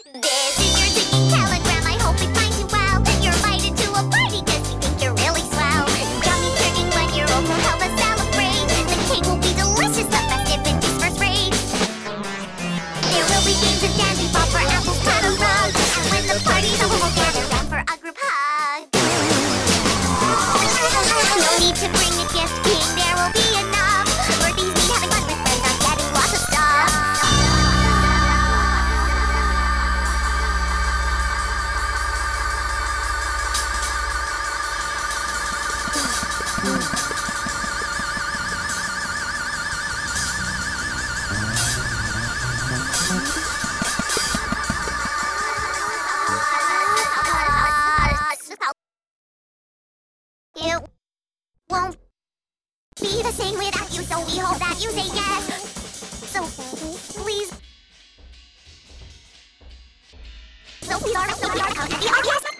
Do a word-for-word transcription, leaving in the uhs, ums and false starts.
This is your singing telegram. I hope it finds you well. You're invited to a party 'cause we think you're really swell. Johnny's turning one year old, so help us celebrate. The cake will be delicious, the festivities first rate. There will be games and dandy ball for apples, cut a rug. And when the party's over, we'll gather round for a group hug. No need to bring a gift, King, there will be enough. Birthdays mean having fun with friends, not getting lots of stuff. It won't be the same without you, so we hope that you say yes. So please, so please, our, so please, our, yes.